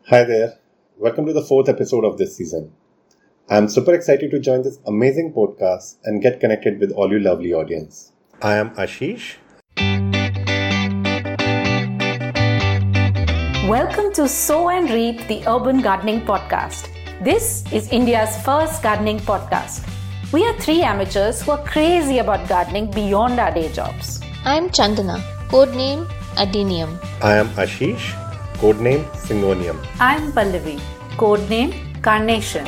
Hi there. Welcome to the fourth episode of this season. I'm super excited to join this amazing podcast and get connected with all you lovely audience. I am Ashish. Welcome to Sow and Reap, the Urban Gardening Podcast. This is India's first gardening podcast. We are three amateurs who are crazy about gardening beyond our day jobs. I'm Chandana, codename Adenium. I am Ashish, codename Syngonium. I'm Pallavi, codename Carnation.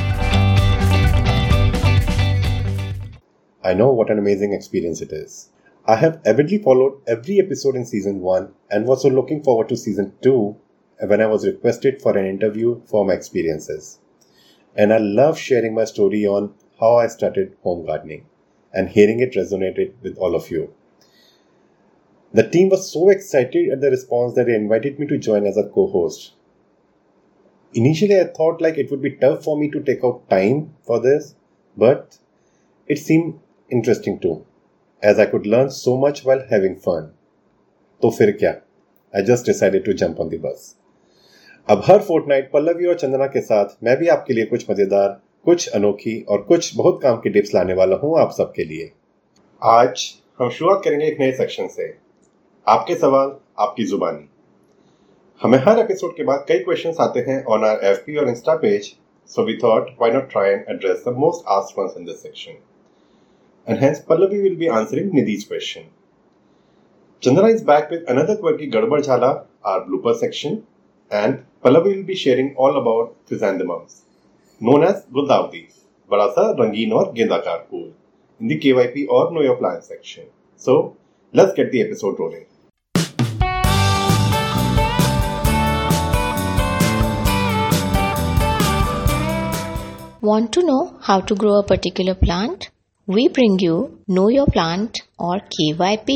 I know what an amazing experience it is. I have avidly followed every episode in season 1 and was so looking forward to season 2 when I was requested for an interview for my experiences. And I love sharing my story on how I started home gardening and hearing it resonated with all of you. The team was so excited at the response that they invited me to join as a co-host. Initially, I thought it would be tough for me to take out time for this, but it seemed interesting too, as I could learn so much while having fun. तो फिर क्या? I just decided to jump on the bus. अब हर Fortnite Pallavi और चंदना के साथ मैं भी आपके लिए कुछ मजेदार, कुछ अनोखी और कुछ बहुत काम की टिप्स लाने वाला हूँ आप सबके लिए। आज हम शुरुआत करेंगे एक नए सेक्शन से। आपके सवाल, आपकी जुबानी। हमें हर एपिसोड के बाद कई क्वेश्चंस आते हैं on our FB और Insta page, so we thought why not try and address the most asked ones in this section. And hence Pallavi will be answering Nidhi's question. Chandana is back with another quirky Gadbad Jhala, our blooper section, and Pallavi will be sharing all about chrysanthemums, known as Guldaudi, बड़ा सा रंगीन और गेंदाकार फूल, in the KYP or Know Your Plant section. So let's get the episode rolling. Want to know how to grow a particular plant? We bring you Know Your Plant or KYP.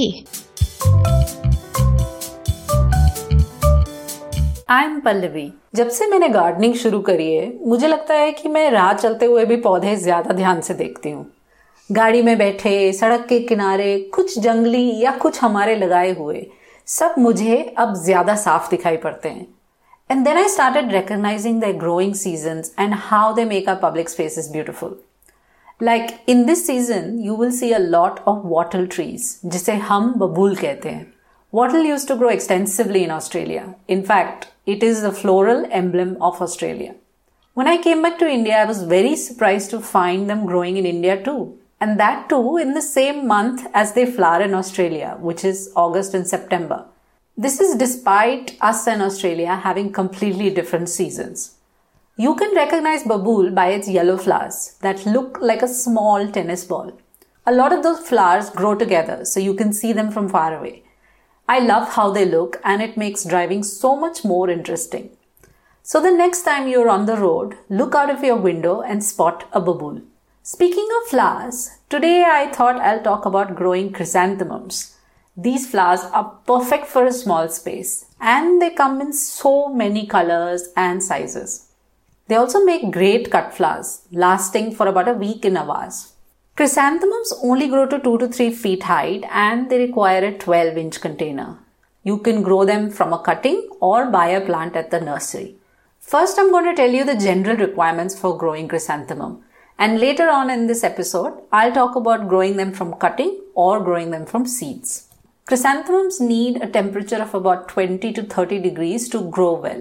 I'm Pallavi. जब से मैंने gardening शुरू करी है, मुझे लगता है कि मैं राह चलते हुए भी पौधे ज्यादा ध्यान से देखती हूँ। गाड़ी में बैठे, सड़क के किनारे, कुछ जंगली या कुछ हमारे लगाए हुए, सब मुझे अब ज्यादा साफ दिखाई पड़ते हैं। And then I started recognizing their growing seasons and how they make our public spaces beautiful. Like in this season, you will see a lot of wattle trees, जिसे हम बबूल कहते हैं. Wattle used to grow extensively in Australia. In fact, it is the floral emblem of Australia. When I came back to India, I was very surprised to find them growing in India too. And that too in the same month as they flower in Australia, which is August and September. This is despite us and Australia having completely different seasons. You can recognize babool by its yellow flowers that look like a small tennis ball. A lot of those flowers grow together so you can see them from far away. I love how they look and it makes driving so much more interesting. So the next time you're on the road, look out of your window and spot a babool. Speaking of flowers, today I thought I'll talk about growing chrysanthemums. These flowers are perfect for a small space and they come in so many colors and sizes. They also make great cut flowers, lasting for about a week in a vase. Chrysanthemums only grow to 2 to 3 feet height and they require a 12-inch container. You can grow them from a cutting or buy a plant at the nursery. First, I'm going to tell you the general requirements for growing chrysanthemum. And later on in this episode, I'll talk about growing them from cutting or growing them from seeds. Chrysanthemums need a temperature of about 20 to 30 degrees to grow well.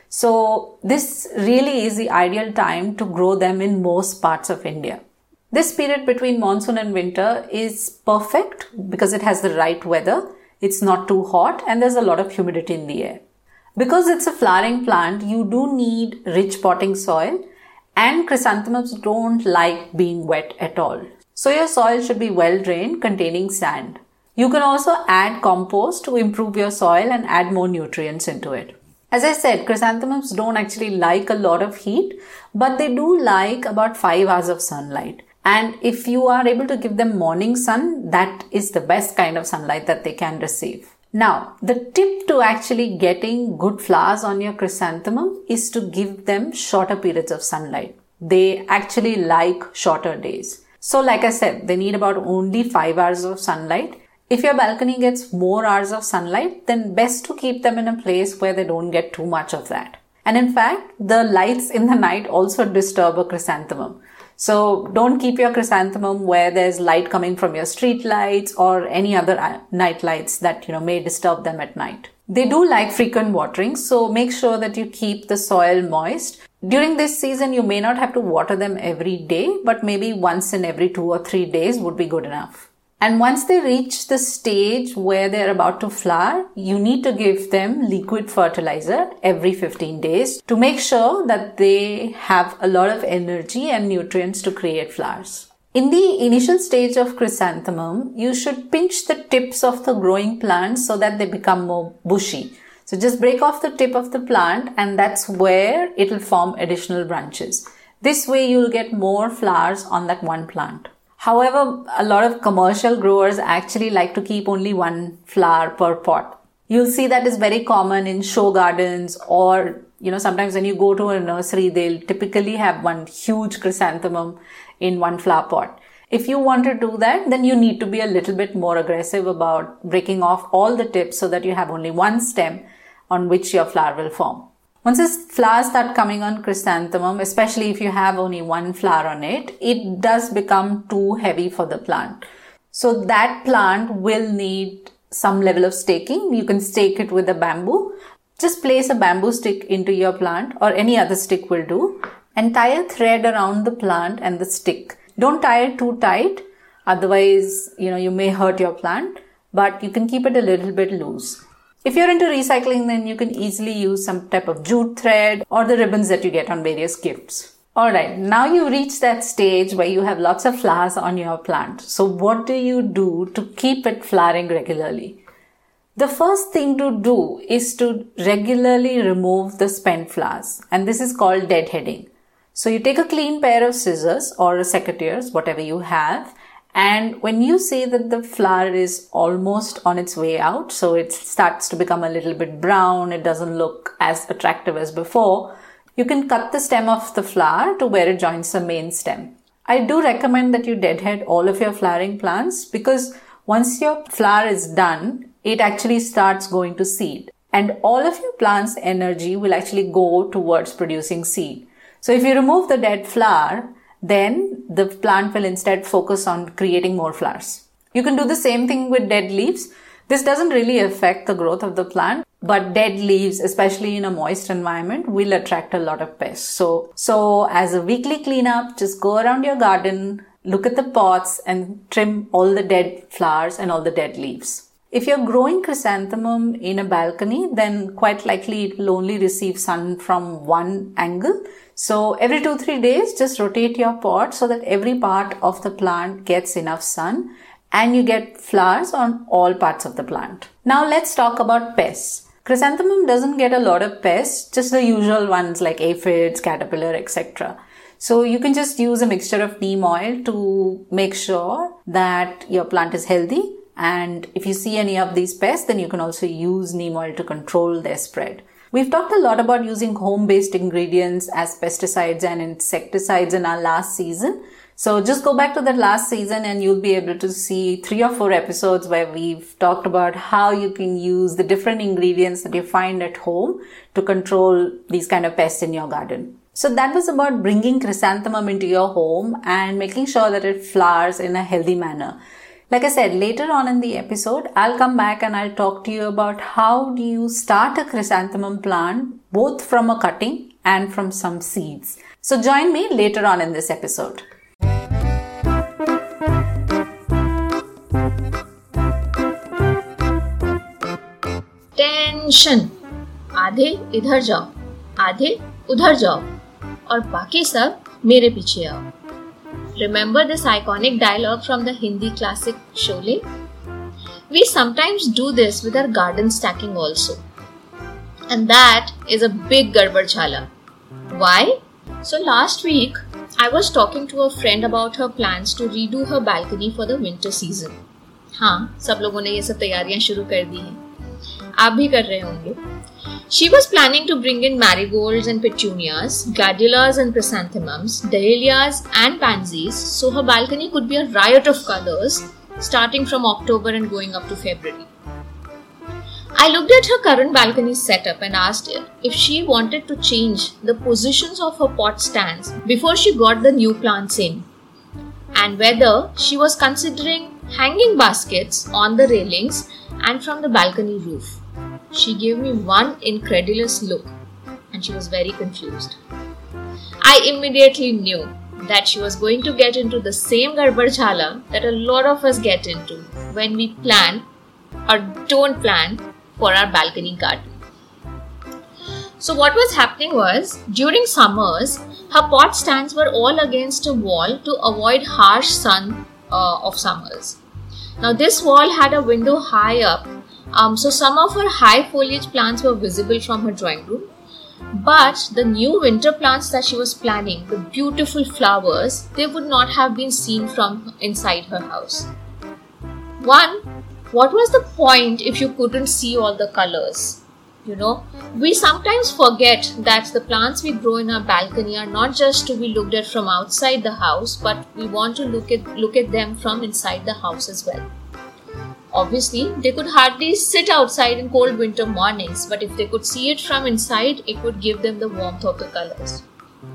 So this really is the ideal time to grow them in most parts of India. This period between monsoon and winter is perfect because it has the right weather. It's not too hot and there's a lot of humidity in the air. Because it's a flowering plant, you do need rich potting soil and chrysanthemums don't like being wet at all. So your soil should be well drained, containing sand. You can also add compost to improve your soil and add more nutrients into it. As I said, chrysanthemums don't actually like a lot of heat, but they do like about 5 hours of sunlight. And if you are able to give them morning sun, that is the best kind of sunlight that they can receive. Now, the tip to actually getting good flowers on your chrysanthemum is to give them shorter periods of sunlight. They actually like shorter days. So like I said, they need about only 5 hours of sunlight. If your balcony gets more hours of sunlight, then best to keep them in a place where they don't get too much of that. And in fact, the lights in the night also disturb a chrysanthemum. So don't keep your chrysanthemum where there's light coming from your street lights or any other night lights that, may disturb them at night. They do like frequent watering, so make sure that you keep the soil moist. During this season, you may not have to water them every day, but maybe once in every 2 or 3 days would be good enough. And once they reach the stage where they're about to flower, you need to give them liquid fertilizer every 15 days to make sure that they have a lot of energy and nutrients to create flowers. In the initial stage of chrysanthemum, you should pinch the tips of the growing plants so that they become more bushy. So just break off the tip of the plant and that's where it'll form additional branches. This way you'll get more flowers on that one plant. However, a lot of commercial growers actually like to keep only one flower per pot. You'll see that is very common in show gardens or, sometimes when you go to a nursery, they'll typically have one huge chrysanthemum in one flower pot. If you want to do that, then you need to be a little bit more aggressive about breaking off all the tips so that you have only one stem on which your flower will form. Once the flowers start coming on chrysanthemum, especially if you have only one flower on it, it does become too heavy for the plant. So that plant will need some level of staking. You can stake it with a bamboo. Just place a bamboo stick into your plant or any other stick will do and tie a thread around the plant and the stick. Don't tie it too tight. Otherwise, you may hurt your plant, but you can keep it a little bit loose. If you're into recycling, then you can easily use some type of jute thread or the ribbons that you get on various gifts. Alright, now you reach that stage where you have lots of flowers on your plant. So what do you do to keep it flowering regularly? The first thing to do is to regularly remove the spent flowers, and this is called deadheading. So you take a clean pair of scissors or a secateurs, whatever you have, and when you see that the flower is almost on its way out, so it starts to become a little bit brown, it doesn't look as attractive as before, you can cut the stem of the flower to where it joins the main stem. I do recommend that you deadhead all of your flowering plants because once your flower is done, it actually starts going to seed. And all of your plant's energy will actually go towards producing seed. So if you remove the dead flower, then the plant will instead focus on creating more flowers. You can do the same thing with dead leaves. This doesn't really affect the growth of the plant, but dead leaves, especially in a moist environment, will attract a lot of pests. So as a weekly cleanup, just go around your garden, look at the pots and trim all the dead flowers and all the dead leaves. If you're growing chrysanthemum in a balcony, then quite likely it will only receive sun from one angle. So every 2-3 days, just rotate your pot so that every part of the plant gets enough sun and you get flowers on all parts of the plant. Now let's talk about pests. Chrysanthemum doesn't get a lot of pests, just the usual ones like aphids, caterpillar, etc. So you can just use a mixture of neem oil to make sure that your plant is healthy. And if you see any of these pests, then you can also use neem oil to control their spread. We've talked a lot about using home-based ingredients as pesticides and insecticides in our last season. So just go back to that last season and you'll be able to see 3 or 4 episodes where we've talked about how you can use the different ingredients that you find at home to control these kind of pests in your garden. So that was about bringing chrysanthemum into your home and making sure that it flowers in a healthy manner. Like I said, later on in the episode, I'll come back and I'll talk to you about how do you start a chrysanthemum plant, both from a cutting and from some seeds. So join me later on in this episode. Tension, आधे इधर जाओ, आधे उधर जाओ और बाकी सब मेरे पीछे आओ. Remember this iconic dialogue from the Hindi classic Sholay? We sometimes do this with our garden stacking also. And that is a big gadbad chala. Why? So last week, I was talking to a friend about her plans to redo her balcony for the winter season. हाँ, सब लोगों ने ये सब तैयारियां शुरू कर दी हैं. आप भी कर रहे होंगे. She was planning to bring in marigolds and petunias, gladiolas and chrysanthemums, dahlias and pansies, so her balcony could be a riot of colors starting from October and going up to February. I looked at her current balcony setup and asked her if she wanted to change the positions of her pot stands before she got the new plants in, and whether she was considering hanging baskets on the railings and from the balcony roof. She gave me one incredulous look and she was very confused. I immediately knew that she was going to get into the same garbad jhala that a lot of us get into when we plan or don't plan for our balcony garden. So what was happening was, during summers, her pot stands were all against a wall to avoid harsh sun of summers. Now this wall had a window high up, so some of her high foliage plants were visible from her drawing room. But the new winter plants that she was planning, the beautiful flowers, they would not have been seen from inside her house. One, what was the point if you couldn't see all the colors? We sometimes forget that the plants we grow in our balcony are not just to be looked at from outside the house, but we want to look at them from inside the house as well. Obviously, they could hardly sit outside in cold winter mornings, but if they could see it from inside, it would give them the warmth of the colors.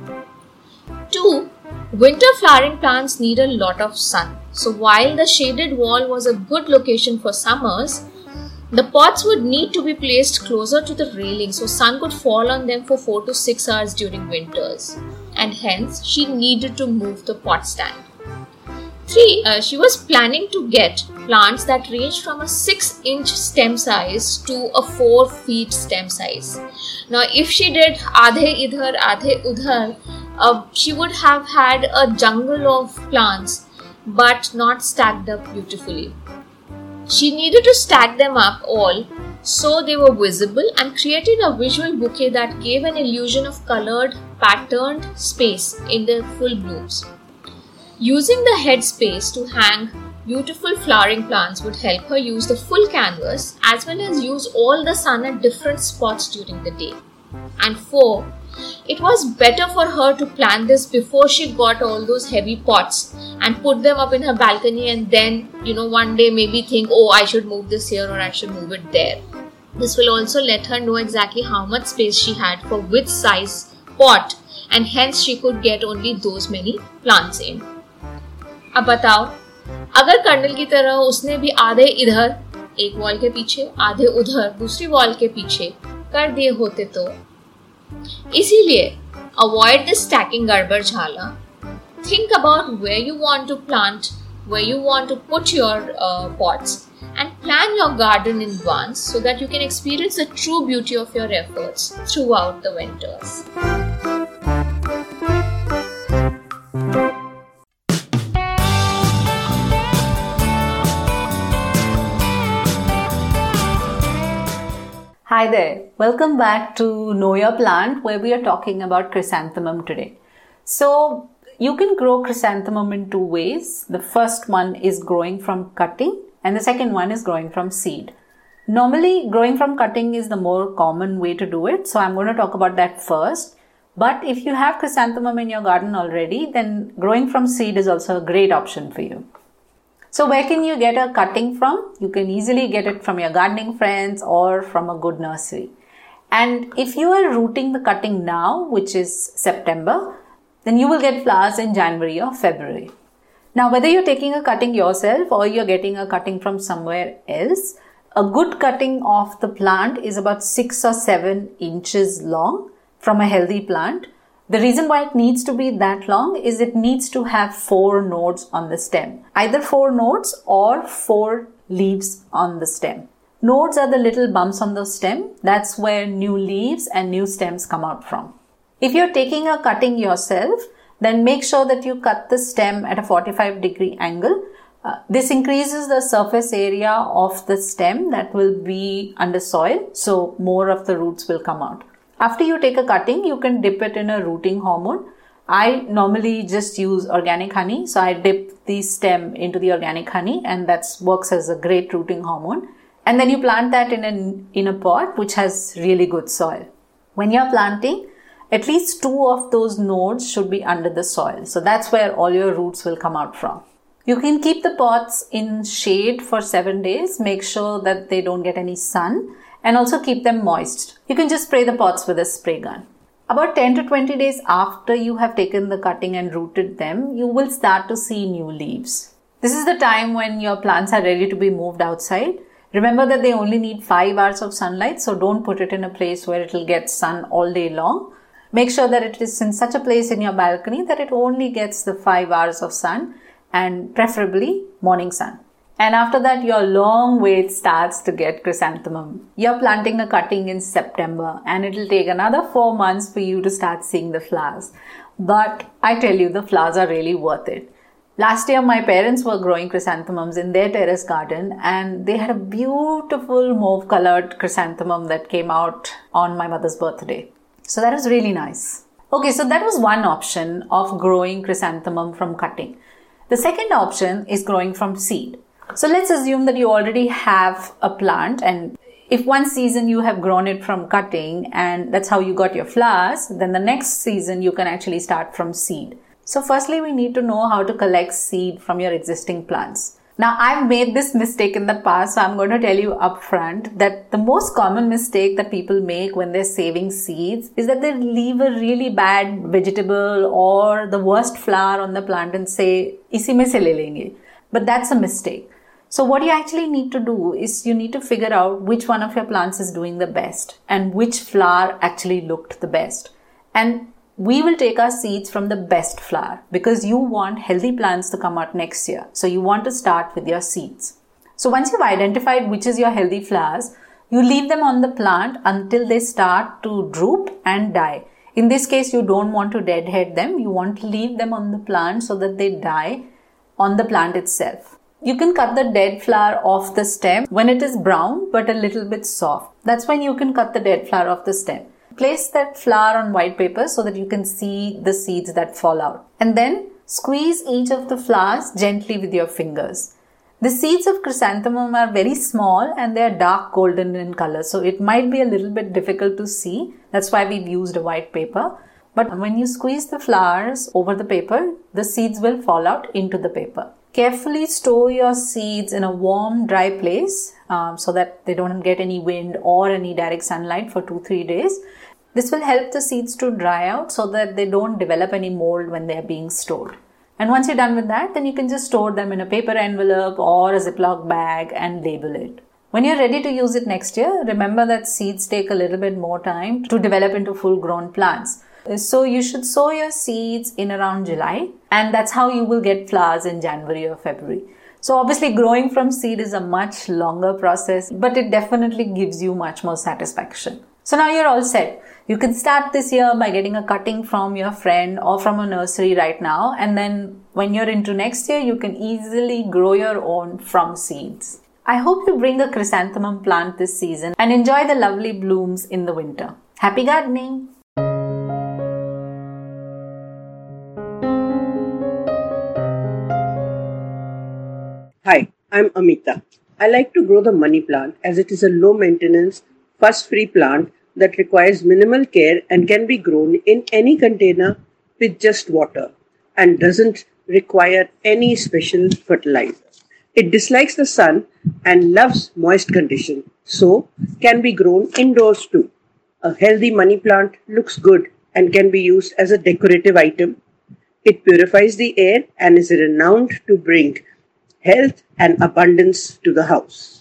2. Winter flowering plants need a lot of sun. So while the shaded wall was a good location for summers, the pots would need to be placed closer to the railing so sun could fall on them for 4 to 6 hours during winters, and hence she needed to move the pot stand. 3. She was planning to get plants that ranged from a 6-inch stem size to a 4 feet stem size. Now if she did aadhe idhar, aadhe udhar, she would have had a jungle of plants but not stacked up beautifully. She needed to stack them up all so they were visible and created a visual bouquet that gave an illusion of colored, patterned space in the full blooms. Using the head space to hang beautiful flowering plants would help her use the full canvas as well as use all the sun at different spots during the day. And 4, it was better for her to plan this before she got all those heavy pots and put them up in her balcony and then, one day maybe think, oh, I should move this here or I should move it there. This will also let her know exactly how much space she had for which size pot, and hence she could get only those many plants in. अब बताओ, अगर colonel की तरह उसने भी आधे इधर एक वॉल के पीछे, आधे उधर दूसरी वॉल के पीछे कर दिए होते तो। इसीलिए avoid this stacking garbad jhala. Think about where you want to plant, where you want to put your pots, and plan your garden in advance so that you can experience the true beauty of your efforts throughout the winters. Hi there, welcome back to Know Your Plant, where we are talking about chrysanthemum today. So you can grow chrysanthemum in 2 ways. The first one is growing from cutting and the second one is growing from seed. Normally growing from cutting is the more common way to do it, so I'm going to talk about that first. But if you have chrysanthemum in your garden already, then growing from seed is also a great option for you. So where can you get a cutting from? You can easily get it from your gardening friends or from a good nursery. And if you are rooting the cutting now, which is September, then you will get flowers in January or February. Now whether you're taking a cutting yourself or you're getting a cutting from somewhere else, a good cutting of the plant is about 6 or 7 inches long from a healthy plant. The reason why it needs to be that long is it needs to have 4 nodes on the stem. Either 4 nodes or 4 leaves on the stem. Nodes are the little bumps on the stem. That's where new leaves and new stems come out from. If you're taking a cutting yourself, then make sure that you cut the stem at a 45-degree angle. This increases the surface area of the stem that will be under soil, so more of the roots will come out. After you take a cutting, you can dip it in a rooting hormone. I normally just use organic honey. So I dip the stem into the organic honey and that works as a great rooting hormone. And then you plant that in a pot which has really good soil. When you're planting, at least 2 of those nodes should be under the soil. So that's where all your roots will come out from. You can keep the pots in shade for 7 days. Make sure that they don't get any sun. and also keep them moist. You can just spray the pots with a spray gun. About 10 to 20 days after you have taken the cutting and rooted them, you will start to see new leaves. This is the time when your plants are ready to be moved outside. Remember that they only need 5 hours of sunlight, so don't put it in a place where it will get sun all day long. Make sure that it is in such a place in your balcony that it only gets the 5 hours of sun, and preferably morning sun. And after that, your long wait starts to get chrysanthemum. You're planting the cutting in September and it'll take another 4 months for you to start seeing the flowers. But I tell you, the flowers are really worth it. Last year, my parents were growing chrysanthemums in their terrace garden and they had a beautiful mauve colored chrysanthemum that came out on my mother's birthday. So that was really nice. Okay, so that was one option of growing chrysanthemum from cutting. The second option is growing from seed. So let's assume that you already have a plant, and if one season you have grown it from cutting and that's how you got your flowers, then the next season you can actually start from seed. So firstly, we need to know how to collect seed from your existing plants. Now, I've made this mistake in the past, so I'm going to tell you upfront that the most common mistake that people make when they're saving seeds is that they leave a really bad vegetable or the worst flower on the plant and say, "Isi mein se le lenge." But that's a mistake. So what you actually need to do is you need to figure out which one of your plants is doing the best and which flower actually looked the best. And we will take our seeds from the best flower because you want healthy plants to come out next year. So you want to start with your seeds. So once you've identified which is your healthy flowers, you leave them on the plant until they start to droop and die. In this case, you don't want to deadhead them. You want to leave them on the plant so that they die on the plant itself. You can cut the dead flower off the stem when it is brown but a little bit soft. That's when you can cut the dead flower off the stem. Place that flower on white paper so that you can see the seeds that fall out. And then squeeze each of the flowers gently with your fingers. The seeds of chrysanthemum are very small and they are dark golden in color. So it might be a little bit difficult to see. That's why we've used a white paper. But when you squeeze the flowers over the paper, the seeds will fall out into the paper. Carefully store your seeds in a warm, dry place so that they don't get any wind or any direct sunlight for 2-3 days. This will help the seeds to dry out so that they don't develop any mold when they are being stored. And once you're done with that, then you can just store them in a paper envelope or a Ziploc bag and label it. When you're ready to use it next year, remember that seeds take a little bit more time to develop into full-grown plants. So you should sow your seeds in around July, and that's how you will get flowers in January or February. So obviously growing from seed is a much longer process, but it definitely gives you much more satisfaction. So now you're all set. You can start this year by getting a cutting from your friend or from a nursery right now, and then when you're into next year, you can easily grow your own from seeds. I hope you bring a chrysanthemum plant this season and enjoy the lovely blooms in the winter. Happy gardening! Hi, I'm Amita. I like to grow the money plant as it is a low maintenance, fuss-free plant that requires minimal care and can be grown in any container with just water and doesn't require any special fertilizer. It dislikes the sun and loves moist conditions, so can be grown indoors too. A healthy money plant looks good and can be used as a decorative item. It purifies the air and is renowned to bring health and abundance to the house.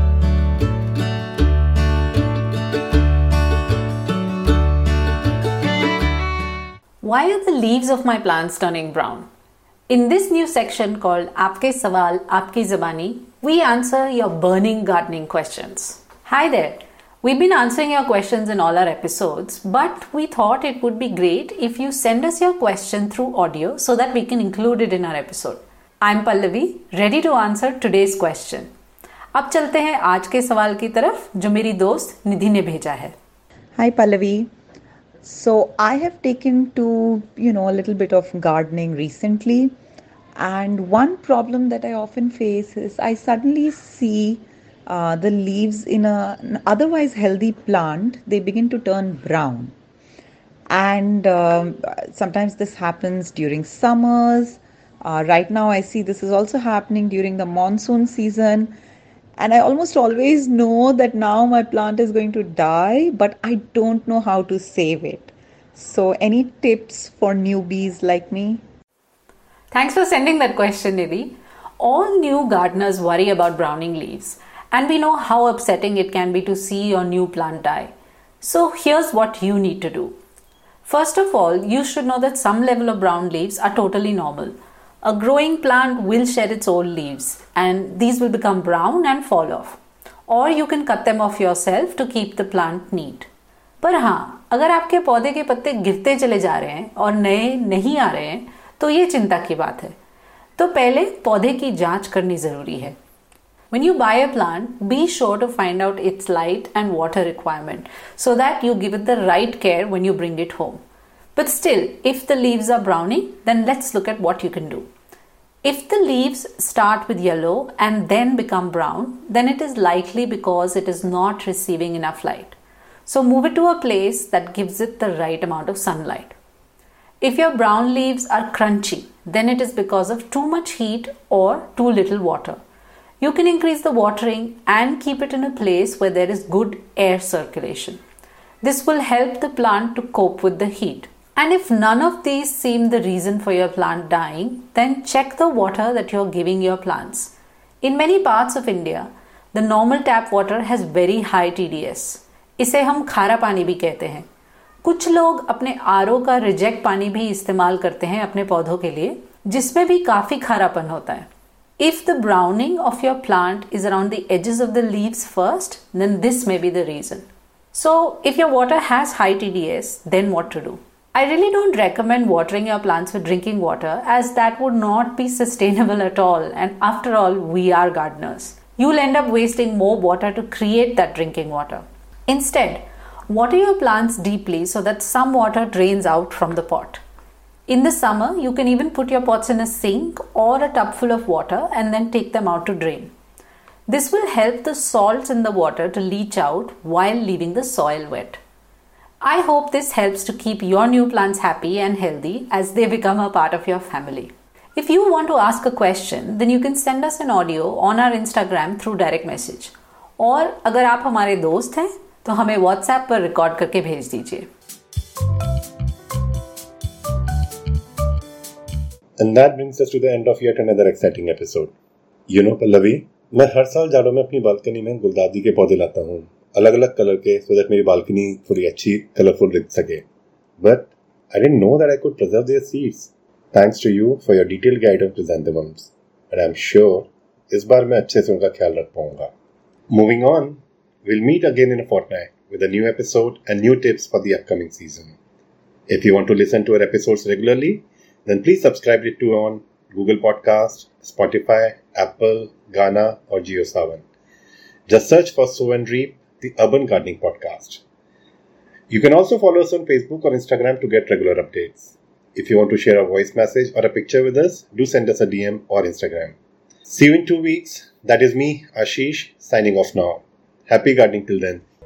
Why are the leaves of my plants turning brown? In this new section called Aapke Sawal, Aapki Zabani, we answer your burning gardening questions. Hi there! We've been answering your questions in all our episodes, but we thought it would be great if you send us your question through audio so that we can include it in our episode. I'm Pallavi, ready to answer today's question. अब चलते हैं आज के सवाल की तरफ जो मेरी दोस्त निधि ने भेजा है. Hi Pallavi. So I have taken to, a little bit of gardening recently, and one problem that I often face is I suddenly see the leaves in an otherwise healthy plant, they begin to turn brown. And sometimes this happens during summers. Right now I see this is also happening during the monsoon season. And I almost always know that now my plant is going to die, but I don't know how to save it. So, any tips for newbies like me? Thanks for sending that question, Nidhi. All new gardeners worry about browning leaves, and we know how upsetting it can be to see your new plant die. So, here's what you need to do. First of all, you should know that some level of brown leaves are totally normal. A growing plant will shed its old leaves, and these will become brown and fall off. Or you can cut them off yourself to keep the plant neat. पर हाँ, अगर आपके पौधे के पत्ते गिरते चले जा रहे हैं और नए नहीं आ रहे हैं, तो ये चिंता की बात है. तो पहले पौधे की जांच करनी जरूरी है. When you buy a plant, be sure to find out its light and water requirement so that you give it the right care when you bring it home. But still, if the leaves are browning, then let's look at what you can do. If the leaves start with yellow and then become brown, then it is likely because it is not receiving enough light. So move it to a place that gives it the right amount of sunlight. If your brown leaves are crunchy, then it is because of too much heat or too little water. You can increase the watering and keep it in a place where there is good air circulation. This will help the plant to cope with the heat. And if none of these seem the reason for your plant dying, then check the water that you are giving your plants. In many parts of India, the normal tap water has very high TDS. इसे हम खारा पानी भी कहते हैं. कुछ लोग अपने आरओ का रिजेक्ट पानी भी इस्तेमाल करते हैं अपने पौधों के लिए, जिसमें भी काफी खारापन होता है. If the browning of your plant is around the edges of the leaves first, then this may be the reason. So, if your water has high TDS, then what to do? I really don't recommend watering your plants with drinking water, as that would not be sustainable at all, and after all, we are gardeners. You'll end up wasting more water to create that drinking water. Instead, water your plants deeply so that some water drains out from the pot. In the summer, you can even put your pots in a sink or a tub full of water and then take them out to drain. This will help the salts in the water to leach out while leaving the soil wet. I hope this helps to keep your new plants happy and healthy as they become a part of your family. If you want to ask a question, then you can send us an audio on our Instagram through direct message. और अगर आप हमारे दोस्त हैं, तो हमें WhatsApp पर record करके भेज दीजिए. And that brings us to the end of yet another exciting episode. You know, Pallavi, मैं हर साल जाड़ों में अपनी बालकनी में गुलदादी के पौधे लाता हूँ, अलग अलग कलर के, so that मेरी बालकनी थोड़ी अच्छी कलरफुल दिख सके. But I didn't know that I could preserve their seeds. Thanks to you for your detailed guide on chrysanthemums. And I'm sure इस बार मैं अच्छे से उनका ख्याल रख पाऊंगा. Moving on, we'll meet again in a fortnight with a new episode and new tips for the upcoming season. If you want to listen to our episodes regularly, then please subscribe it to on Google Podcast, Spotify, Apple, Ghana, or JioSaavn. Just search for Sow and Reap, the Urban Gardening Podcast. You can also follow us on Facebook or Instagram to get regular updates. If you want to share a voice message or a picture with us, do send us a DM or Instagram. See you in 2 weeks. That is me, Ashish, signing off now. Happy gardening till then.